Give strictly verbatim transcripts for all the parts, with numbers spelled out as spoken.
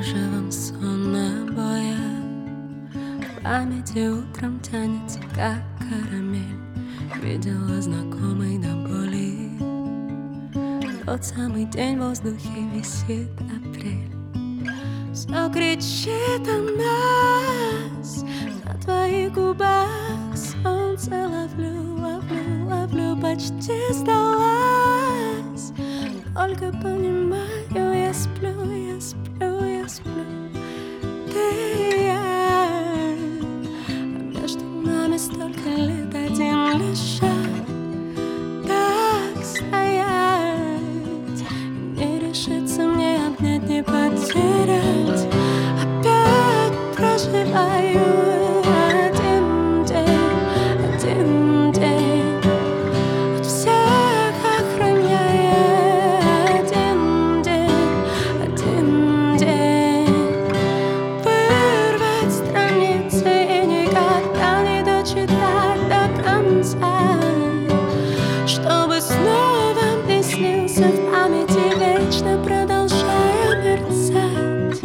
кружевом сонная боя. В памяти утром тянется, как карамель. Видела знакомый до боли. Тот самый день в воздухе висит апрель. Все кричит о нас, на твоих губах солнце ловлю, ловлю, ловлю, почти сдалась. Только понимаю, я сплю, я сплю, я сплю. Ты и я, а между нами столько лет, один лишь шаг. Так стоять и не решиться мне обнять, не потерять. Опять проживаю один день, один день, от всех охраняя один день, один день. Вырвать страницы и никогда не дочитать до конца, чтобы снова мне снился в памяти, вечно продолжая мерцать.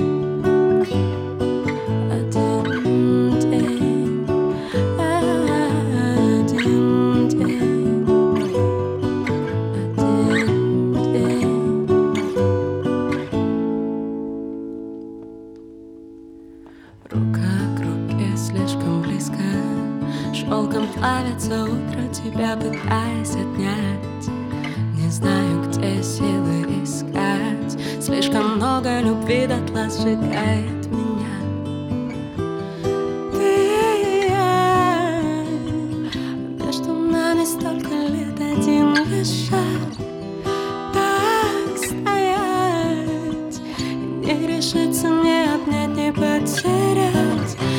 Один день, один день, один день. Рука к руке слишком близко, шелком плавится утро, тебя пытаясь отнять. Не знаю, где силы искать, слишком много любви дотла сжигает меня. Ты и я, между нами столько лет, один лишь шаг. Так стоять и не решиться мне обнять, не потерять.